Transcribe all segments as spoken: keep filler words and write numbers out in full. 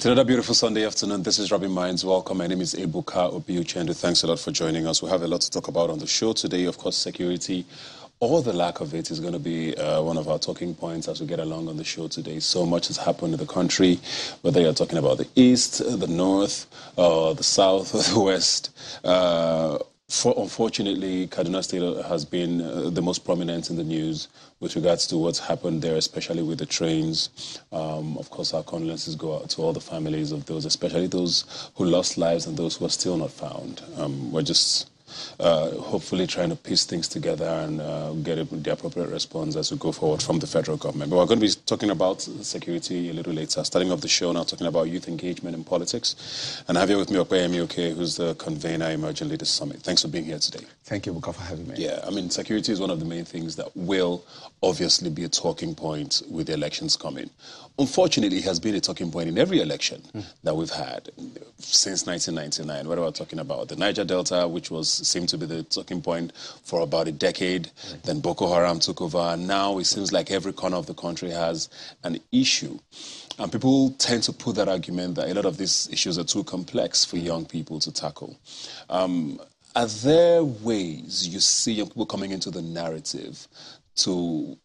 To another beautiful Sunday afternoon. This is Robin Mines. Welcome. My name is Ebuka Obiuchendu. Thanks a lot for joining us. We have a lot to talk about on the show today. Of course, security, or the lack of it, is going to be uh, one of our talking points as we get along on the show today. So much has happened in the country, whether you're talking about the East, the North, uh, the South, or the West. Uh, for, unfortunately, Kaduna State has been uh, the most prominent in the news with regards to what's happened there, especially with the trains. Um, of course, our condolences go out to all the families of those, especially those who lost lives and those who are still not found. Um, we're just uh, hopefully trying to piece things together and uh, get it, the appropriate response as we go forward from the federal government. But we're going to be talking about security a little later. Starting off the show now, talking about youth engagement in politics. And I have here with me Opeyemi Oke, who's the convener, Emerging Leaders Summit. Thanks for being here today. Thank you, Buka, for having me. Yeah, I mean, security is one of the main things that will obviously be a talking point with the elections coming. Unfortunately, it has been a talking point in every election mm. that we've had since nineteen ninety-nine. What are we talking about? The Niger Delta, which was seemed to be the talking point for about a decade. Right. Then Boko Haram took over. And now it seems like every corner of the country has an issue. And people tend to put that argument that a lot of these issues are too complex for young people to tackle. Um, Are there ways you see young people coming into the narrative to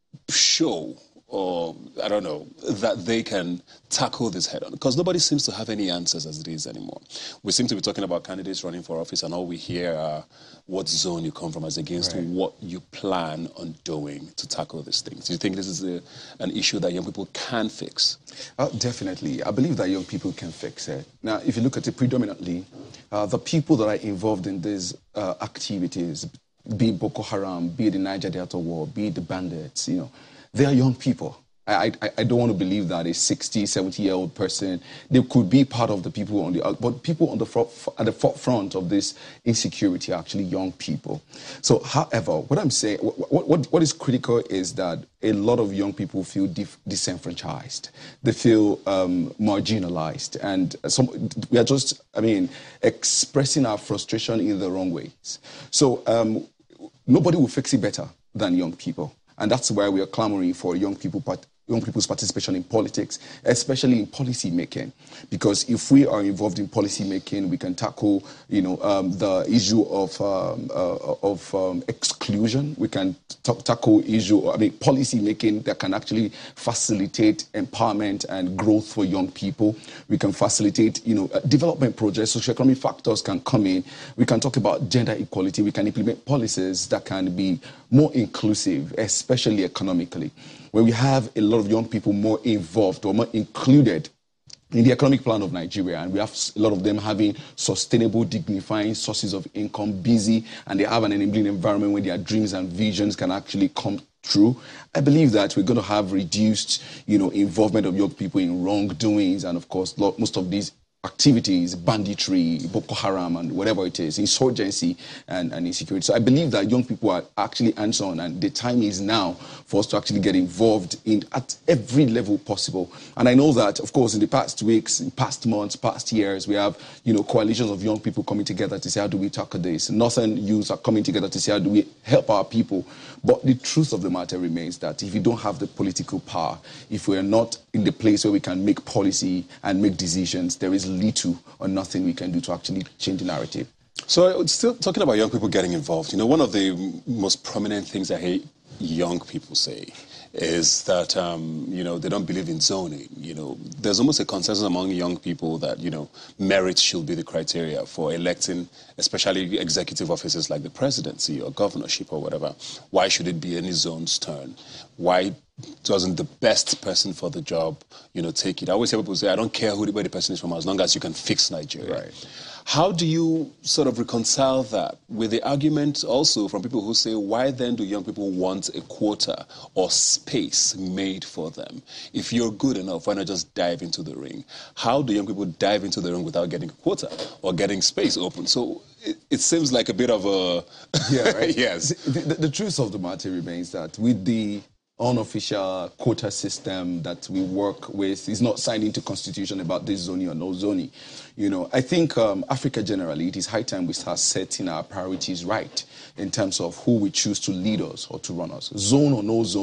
show, or I don't know, that they can tackle this head on? Because nobody seems to have any answers as it is anymore. We seem to be talking about candidates running for office, and all we hear are what zone you come from as against right. what you plan on doing to tackle these things. Do you think this is a, an issue that young people can fix? Uh, definitely. I believe that young people can fix it. Now, if you look at it predominantly, uh, the people that are involved in these uh, activities, be it Boko Haram, be it the Niger Delta War, be it the bandits, you know, they are young people. I, I, I don't want to believe that a sixty, seventy-year-old person, they could be part of the people on the, but people on the front, at the forefront of this insecurity are actually young people. So, however, what I'm saying, what, what, what is critical is that a lot of young people feel dif disenfranchised. They feel um, marginalized. And some, we are just, I mean, expressing our frustration in the wrong ways. So, um, nobody will fix it better than young people. And that's why we are clamoring for young people, young people's participation in politics, especially in policy making. Because if we are involved in policy making, we can tackle, you know, um, the issue of um, uh, of um, exclusion. We can tackle issue, I mean, policy making that can actually facilitate empowerment and growth for young people. We can facilitate, you know, uh, development projects. Socioeconomic factors can come in. We can talk about gender equality. We can implement policies that can be more inclusive, especially economically. Where we have a lot of young people more involved or more included in the economic plan of Nigeria, and we have a lot of them having sustainable, dignifying sources of income, busy, and they have an enabling environment where their dreams and visions can actually come true. I believe that we're going to have reduced, you know, involvement of young people in wrongdoings, and of course, most of these activities, banditry, Boko Haram, and whatever it is, insurgency and, and insecurity. So I believe that young people are actually hands-on, and the time is now for us to actually get involved in at every level possible. And I know that, of course, in the past weeks, in past months, past years, we have, you know, coalitions of young people coming together to say, how do we tackle this? Northern youths are coming together to say, how do we help our people? But the truth of the matter remains that if you don't have the political power, if we're not in the place where we can make policy and make decisions, there is little or nothing we can do to actually change the narrative. So still talking about young people getting involved, you know, one of the most prominent things I hear young people say is that, um, you know, they don't believe in zoning. You know, there's almost a consensus among young people that, you know, merit should be the criteria for electing, especially executive offices like the presidency or governorship or whatever. Why should it be any zone's turn? Why doesn't the best person for the job, you know, take it? I always hear people say, I don't care who the, where the person is from, as long as you can fix Nigeria. Right. How do you sort of reconcile that with the argument also from people who say, why then do young people want a quota or space made for them? If you're good enough, why not just dive into the ring? How do young people dive into the ring without getting a quota or getting space open? So it, it seems like a bit of a... Yeah, right? Yes. The, the, the truth of the matter remains that with the unofficial quota system that we work with is not signed into constitution about this zoning or no zoning. You know, I think um, Africa generally, it is high time we start setting our priorities right in terms of who we choose to lead us or to run us. Zone or no zone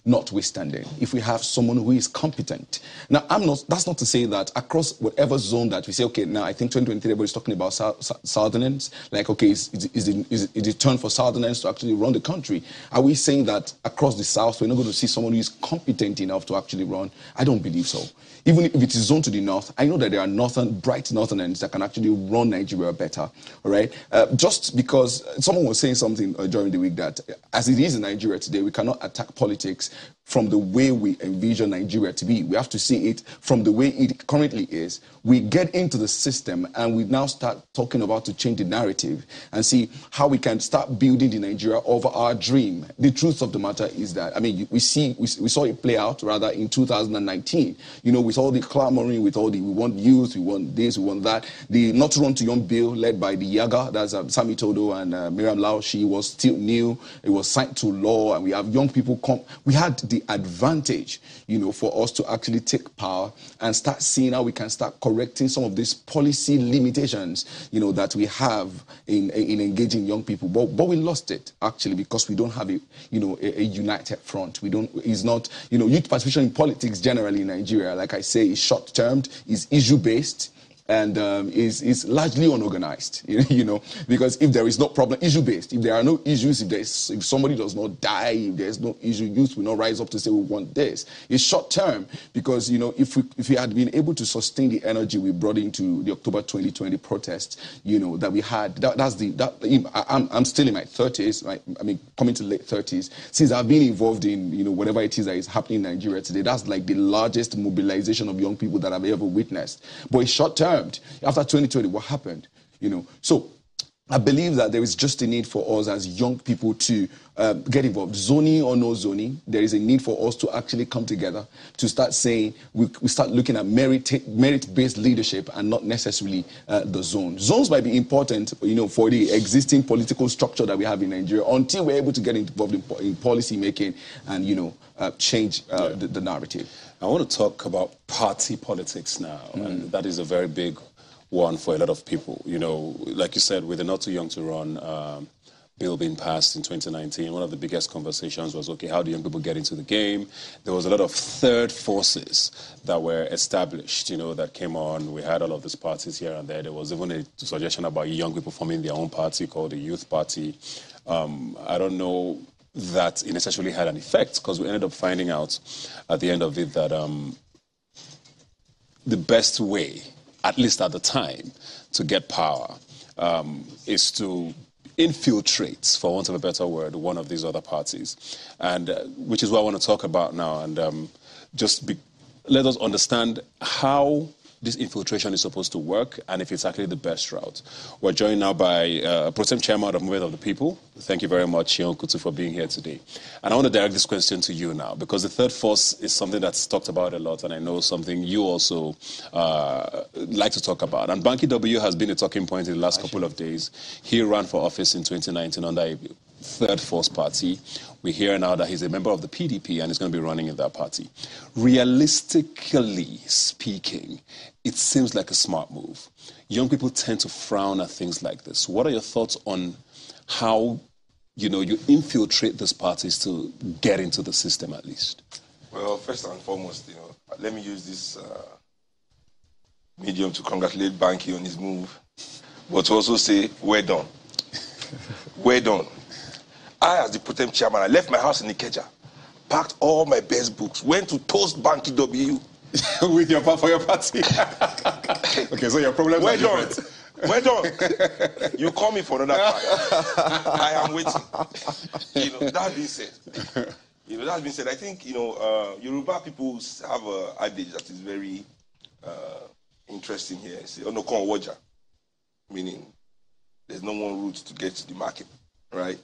notwithstanding, if we have someone who is competent. Now, I'm not, that's not to say that across whatever zone that we say, okay, now I think twenty twenty-three, everybody's talking about Southerners, like, okay, is, is, is, it, is it a turn for Southerners to actually run the country? Are we saying that across the South, we're not going to see someone who is competent enough to actually run? I don't believe so. Even if it is zoned to the North, I know that there are northern, bright Northerners that can actually run Nigeria better, all right? Uh, just because someone was saying something uh, during the week that as it is in Nigeria today, we cannot attack politics from the way we envision Nigeria to be. We have to see it from the way it currently is. We get into the system and we now start talking about to change the narrative and see how we can start building the Nigeria of our dream. The truth of the matter is that, I mean, we see, we, we saw it play out rather in two thousand nineteen, you know, with all the clamoring, with all the, we want youth, we want this, we want that. The Not to Run to Young bill led by the Yaga, that's uh, Sami Todo and uh, Miriam Lau, she was still new. It was signed to law and we have young people come. We had the advantage, you know, for us to actually take power and start seeing how we can start correcting some of these policy limitations, you know, that we have in, in engaging young people. But, but we lost it, actually, because we don't have a, you know, a, a united front. We don't, it's not, you know, youth participation in politics generally in Nigeria, like I say, is short-termed, is issue-based, and um, is, is largely unorganized, you know, because if there is no problem, issue-based, if there are no issues, if, there's, if somebody does not die, if there's no issue, youth will not rise up to say we want this. It's short-term because, you know, if we, if we had been able to sustain the energy we brought into the October twenty twenty protests, you know, that we had, that, that's the, that, I'm, I'm still in my thirties, right? I mean, coming to late thirties, since I've been involved in, you know, whatever it is that is happening in Nigeria today, that's like the largest mobilization of young people that I've ever witnessed. But it's short-term. After twenty twenty, what happened? You know, so I believe that there is just a need for us as young people to uh, get involved. Zoning or no zoning, there is a need for us to actually come together to start saying, we, we start looking at merit, merit-based leadership and not necessarily uh, the zone. Zones might be important, you know, for the existing political structure that we have in Nigeria until we're able to get involved in, in policy making and, you know, uh, change uh, yeah. the, the narrative. I want to talk about party politics now, mm. and that is a very big one for a lot of people. You know, like you said, with the Not Too Young to Run um, bill being passed in twenty nineteen, one of the biggest conversations was, okay, how do young people get into the game? There was a lot of third forces that were established, you know, that came on. We had all of these parties here and there. There was even a suggestion about young people forming their own party called the Youth Party. Um, I don't know that it necessarily had an effect, because we ended up finding out at the end of it that um, the best way, at least at the time, to get power um, is to infiltrate, for want of a better word, one of these other parties, and uh, which is what I want to talk about now, and um, just be, let us understand how this infiltration is supposed to work and if it's actually the best route. We're joined now by uh, Pro Tem Chairman of Movement of the People. Thank you very much, Seun Kutu, for being here today. And I want to direct this question to you now, because the third force is something that's talked about a lot, and I know something you also uh, like to talk about. And Banky W has been a talking point in the last couple of days. He ran for office in twenty nineteen under a third force party. We hear now that he's a member of the P D P and is going to be running in that party. Realistically speaking, it seems like a smart move. Young people tend to frown at things like this. What are your thoughts on how, you know, you infiltrate these parties to get into the system at least? Well, first and foremost, you know, let me use this uh, medium to congratulate Banky on his move, but to also say, we're done. We're done. I, as the Pro Tem Chairman, I left my house in Ikeja, packed all my best books, went to toast Banky W. With your for your party. Okay, so your problems We're are done. different. We're done. You call me for another party. I am waiting. You know, that being said, you know, that being said, I think, you know, uh, Yoruba people have an adage that is very uh, interesting here. It's Onokon Waja, meaning there's no one route to get to the market, right?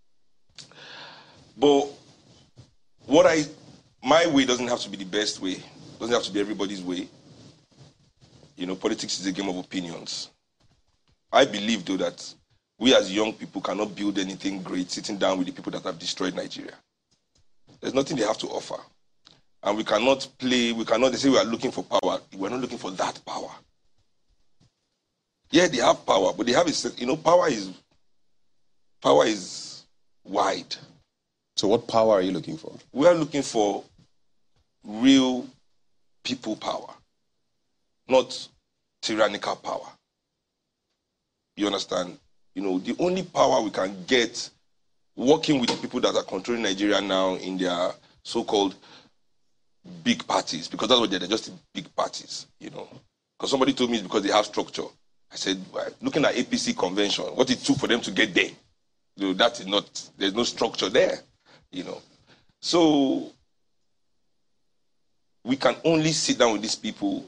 But what I, my way doesn't have to be the best way. Doesn't have to be everybody's way. You know, politics is a game of opinions. I believe, though, that we as young people cannot build anything great sitting down with the people that have destroyed Nigeria. There's nothing they have to offer. And we cannot play, we cannot, they say we are looking for power. We're not looking for that power. Yeah, they have power, but they have, a, you know, power is, power is wide. So what power are you looking for? We are looking for real people power, not tyrannical power. You understand? You know, the only power we can get working with the people that are controlling Nigeria now in their so-called big parties, because that's what they're, they're just big parties, you know. Because somebody told me it's because they have structure. I said, well, looking at A P C convention, what it took for them to get there, you know, that is not, there's no structure there, you know. So we can only sit down with these people,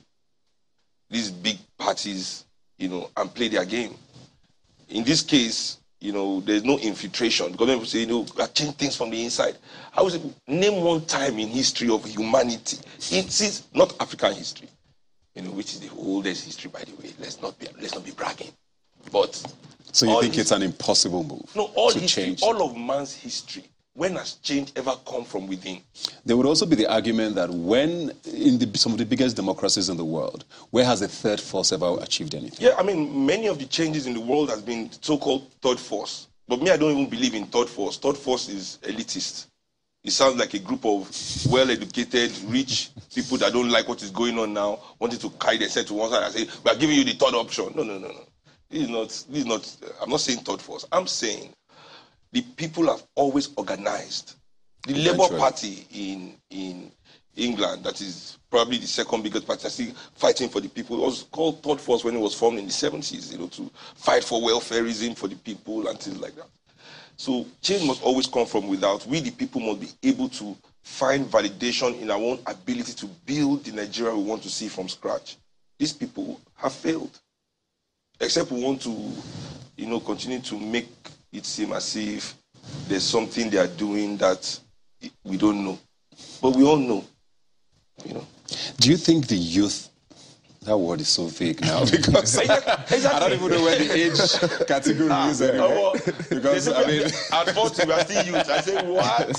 these big parties, you know, and play their game. In this case, you know, there's no infiltration. Because people say, you know, I change things from the inside. I would say, name one time in history of humanity. It's not African history, you know, which is the oldest history, by the way. Let's not be, let's not be bragging. But so you think history, it's an impossible move? No, all to history, change all of man's history. When has change ever come from within? There would also be the argument that when, in the, some of the biggest democracies in the world, where has a third force ever achieved anything? Yeah, I mean, many of the changes in the world has been so-called third force. But me, I don't even believe in third force. Third force is elitist. It sounds like a group of well-educated, rich people that don't like what is going on now, wanting to carry themselves to one side and say, we are giving you the third option. No, no, no, no. This is not, this is not, I'm not saying third force. I'm saying the people have always organized. The Labour Party in in England, that is probably the second biggest party, still fighting for the people. It was called Third Force when it was formed in the seventies, you know, to fight for welfareism for the people and things like that. So change must always come from without. We, the people, must be able to find validation in our own ability to build the Nigeria we want to see from scratch. These people have failed. Except we want to, you know, continue to make it seems as if there's something they are doing that we don't know. But we all know, you know. Do you think the youth, that word is so vague now, because exactly. I don't even know where the age category ah, is anymore. Oh, well, because, I mean... At forty, we are still youth. I say,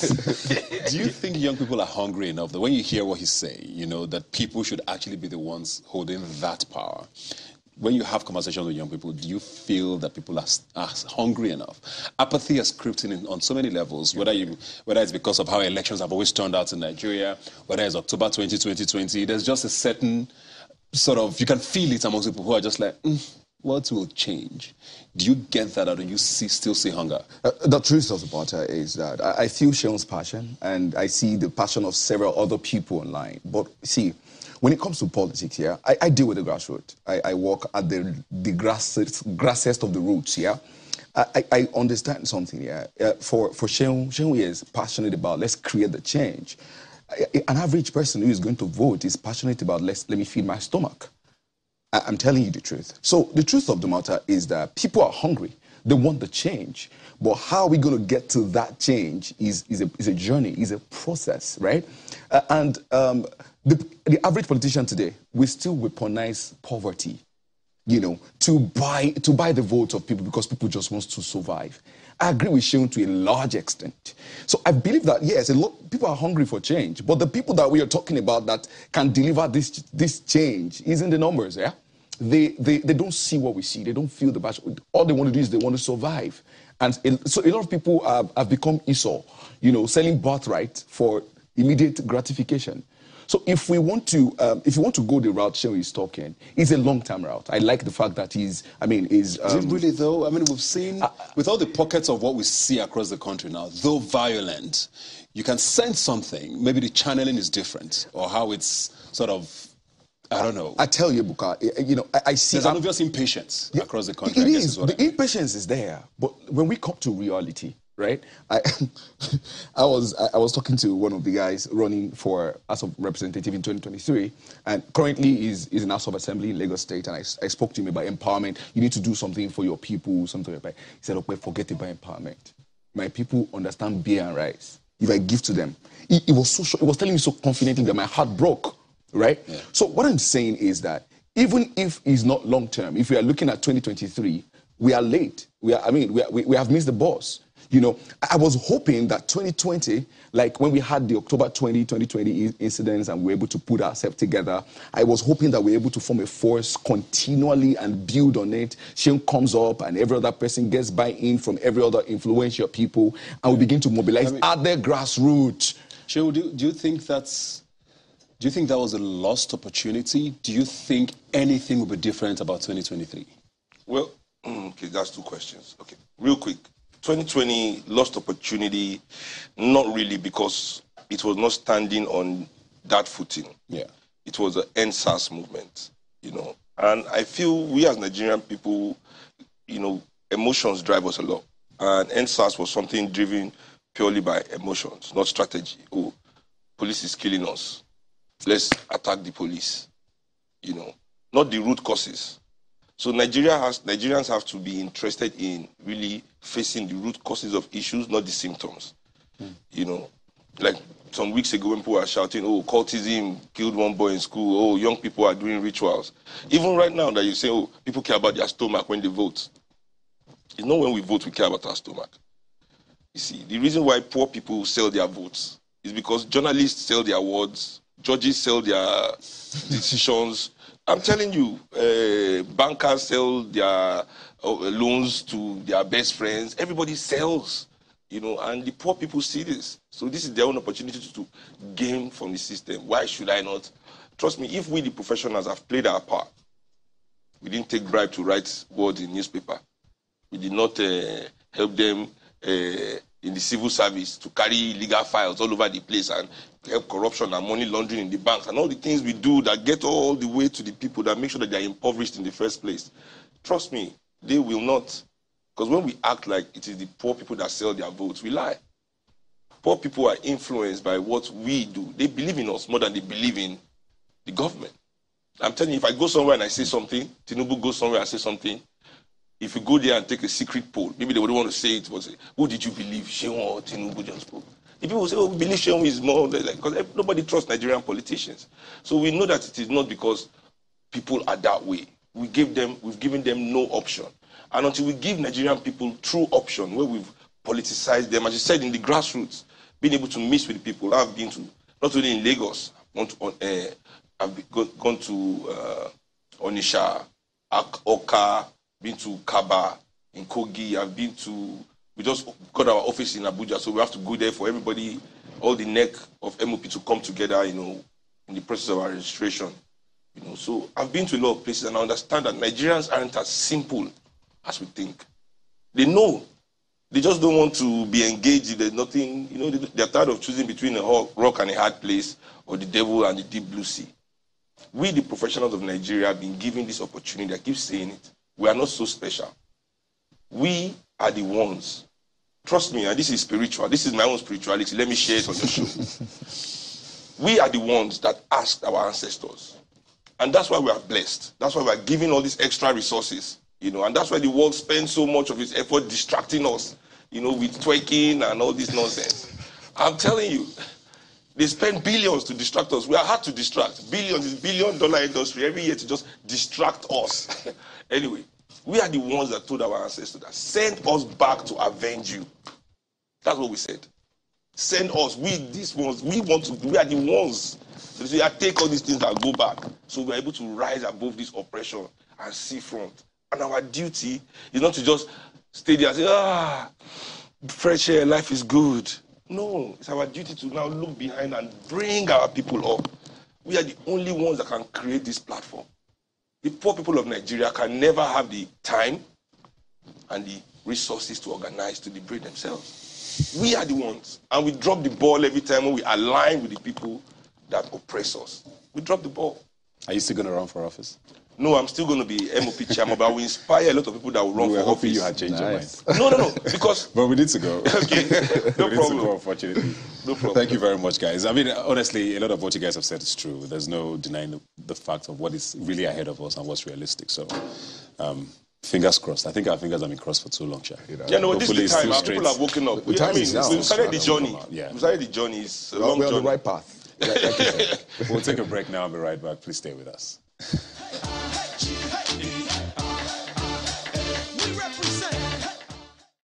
what? Do you think young people are hungry enough that when you hear what he's saying, you know, that people should actually be the ones holding that power? When you have conversations with young people, do you feel that people are, are hungry enough? Apathy has crept in on so many levels, whether you, whether it's because of how elections have always turned out in Nigeria, whether it's October twentieth, twenty twenty, there's just a certain sort of, you can feel it amongst people who are just like, mm, what will change? Do you get that, or do you see, still see hunger? Uh, the truth of the matter is that I, I feel Sean's passion, and I see the passion of several other people online. But see, when it comes to politics, yeah, I, I deal with the grassroots. I, I work at the the grassest, grassest of the roots, yeah. I, I understand something, yeah. Uh, for for Seun, Seun is passionate about let's create the change. I, an average person who is going to vote is passionate about let's let me feed my stomach. I, I'm telling you the truth. So the truth of the matter is that people are hungry. They want the change. But how are we going to get to that change is, is, a, is a journey, is a process, right? Uh, and um, the, the average politician today will still weaponize poverty, you know, to buy, to buy the vote of people because people just want to survive. I agree with Seun to a large extent. So I believe that, yes, a lot people are hungry for change, but the people that we are talking about that can deliver this, this change is in the numbers, yeah? They, they, they don't see what we see. They don't feel the passion. All they want to do is they want to survive. And so a lot of people have, have become Esau, you know, selling birthright for immediate gratification. So if we want to, um, if you want to go the route Seun is talking, it's a long-term route. I like the fact that he's, I mean, is. Um, is it really though? I mean, we've seen uh, with all the pockets of what we see across the country now, though violent, you can sense something. Maybe the channeling is different, or how it's sort of. I don't know. I tell you, Buka, you know, I, I see... There's an obvious impatience yeah, across the country. It is. is the I mean. impatience is there. But when we come to reality, right, I I was I was talking to one of the guys running for House of Representative in twenty twenty-three, and currently he's, he's in House of Assembly in Lagos State, and I, I spoke to him about empowerment. You need to do something for your people, something like that. He said, okay, forget about empowerment. My people understand beer and rice. If I give to them. He, he was so sure, he was telling me so confidently that my heart broke. Right? Yeah. So what I'm saying is that even if it's not long-term, if we are looking at twenty twenty-three, we are late. We are, I mean, we, are, we, we have missed the bus. You know, I was hoping that twenty twenty, like when we had the October twentieth, twenty twenty incidents and we were able to put ourselves together, I was hoping that we were able to form a force continually and build on it. Sheung comes up and every other person gets buy-in from every other influential people, and we begin to mobilize I mean, at the grassroots. Sheung, do, do you think that's, do you think that was a lost opportunity? Do you think anything will be different about twenty twenty-three? Well, okay, that's two questions. Okay, real quick. twenty twenty lost opportunity, not really, because it was not standing on that footing. Yeah. It was an End SARS movement, you know. And I feel we as Nigerian people, you know, emotions drive us a lot. And End SARS was something driven purely by emotions, not strategy. Oh, police is killing us. Let's attack the police, you know, not the root causes. So Nigeria has, Nigerians have to be interested in really facing the root causes of issues, not the symptoms. Mm. You know, like some weeks ago when people were shouting, oh, cultism killed one boy in school, oh, young people are doing rituals. Even right now that you say, oh, people care about their stomach when they vote. It's not when we vote we care about our stomach. You see, the reason why poor people sell their votes is because journalists sell their words, judges sell their decisions. I'm telling you, uh, bankers sell their uh, loans to their best friends. Everybody sells, you know, and the poor people see this. So this is their own opportunity to, to gain from the system. Why should I not? Trust me, if we, the professionals, have played our part, we didn't take bribe to write words in newspaper. We did not uh, help them uh, in the civil service to carry illegal files all over the place and help corruption and money laundering in the banks and all the things we do that get all the way to the people that make sure that they are impoverished in the first place. Trust me, they will not. Because when we act like it is the poor people that sell their votes, we lie. Poor people are influenced by what we do. They believe in us more than they believe in the government. I'm telling you, if I go somewhere and I say something, Tinubu goes somewhere and say something, if you go there and take a secret poll, maybe they wouldn't want to say it, but say, who did you believe, Sheung or Tinubu just spoke? The people say, oh, we believe Sheung is more, like, because nobody trusts Nigerian politicians. So we know that it is not because people are that way. We give them, we've given them no option. And until we give Nigerian people true option, where we've politicized them, as you said, in the grassroots, being able to mix with the people. I've been to, not only in Lagos, gone to, uh, I've gone, gone to uh, Onisha, Oka, been to Kaba, in Kogi. I've been to, we just got our office in Abuja, so we have to go there for everybody, all the neck of M O P to come together, you know, in the process of our registration. You know, so I've been to a lot of places and I understand that Nigerians aren't as simple as we think. They know. They just don't want to be engaged. There's nothing, you know, they're tired of choosing between a rock and a hard place or the devil and the deep blue sea. We, the professionals of Nigeria, have been given this opportunity. I keep saying it. We are not so special. We are the ones. Trust me, and this is spiritual. This is my own spirituality. Let me share it on the show. We are the ones that asked our ancestors. And that's why we are blessed. That's why we are giving all these extra resources. You know, and that's why the world spends so much of its effort distracting us, you know, with twerking and all this nonsense. I'm telling you, they spend billions to distract us. We are hard to distract. Billions is billion dollar industry every year to just distract us. Anyway, we are the ones that told our ancestors that send us back to avenge you. That's what we said. Send us. We these ones. We want to. We are the ones. So they say, I take all these things and go back. So we're able to rise above this oppression and see front. And our duty is not to just stay there and say, ah, fresh air, life is good. No, it's our duty to now look behind and bring our people up. We are the only ones that can create this platform. The poor people of Nigeria can never have the time and the resources to organize, to liberate themselves. We are the ones. And we drop the ball every time when we align with the people that oppress us. We drop the ball. Are you still going to run for office? No, I'm still going to be M O P chairman, but I will inspire a lot of people that will run we for were hoping office. You had changed nice. your mind. No, no, no, because... But we need to go. Okay, no we need problem. to go, unfortunately. No problem. Thank you very much, guys. I mean, honestly, a lot of what you guys have said is true. There's no denying the, the fact of what is really ahead of us and what's realistic. So, um, fingers crossed. I think our fingers have been crossed for too long, Sha. You know, yeah, no, this is the time. Our people have woken up. The time I mean, is now. We've started the journey. Yeah. We've started the journey. It's a well, long we're on journey. the right path. Like, like We'll take a break now and be right back. Please stay with us.